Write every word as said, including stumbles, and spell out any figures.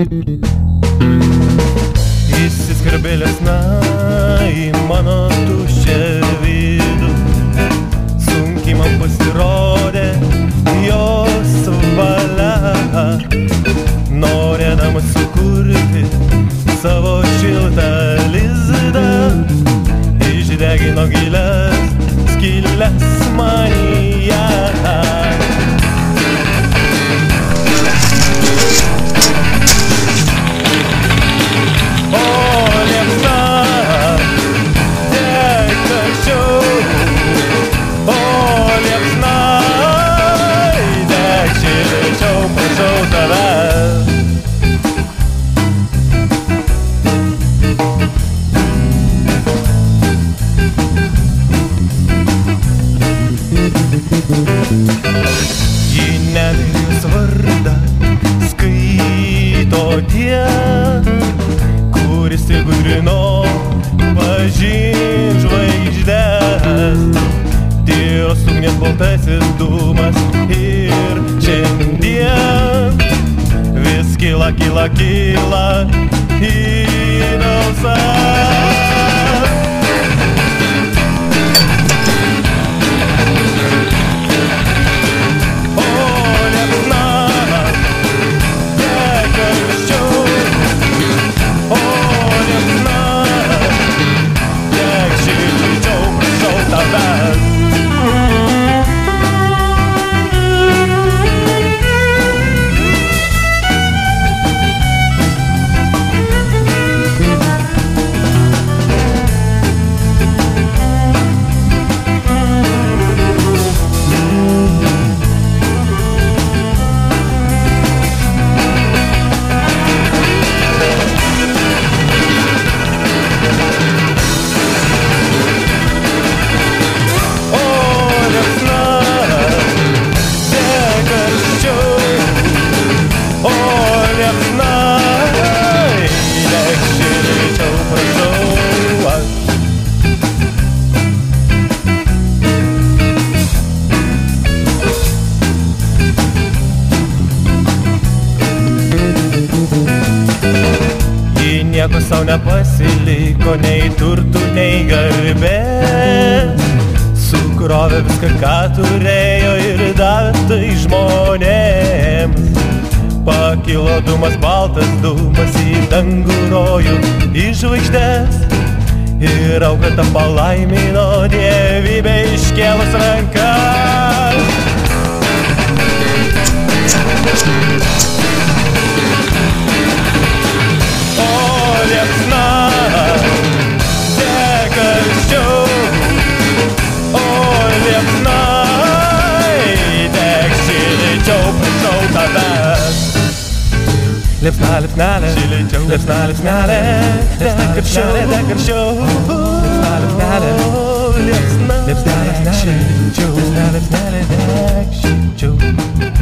Įsiskverbė liepsna į mano tuščią vidų. Sunkiai man pasirodė jos valia, norėdamas sukurti savo šiltą lizdą, išdegino gilias skyles manyje. Ji nebijos vardą skaito tie, kuris įgudrino pažint žvaigždes. Tyros ugnies baltasis dūmas ir šiandien vis kyla, kyla, kyla į dausą. Nieko sau nepasiliko, nei turtų, nei garbės. Sukrovė viską, ką turėjo ir davė tai žmonėms. Pakilo dūmas, baltas dūmas į dangų rojų, į žvaigždes. Ir auka tą palaimino dievybę iškėlus rankas. Liepsna, deg karščiau, o liepsna, deg šilčiau, prašau tavęs. Liepsna, liepsnelė, šilčiau, liepsna, liepsnelė, deg karščiau, deg karščiau, liepsna, liepsnelė, liepsna, liepsnelė, šilčiau, liepsna, liepsnelė, deg šilčiau.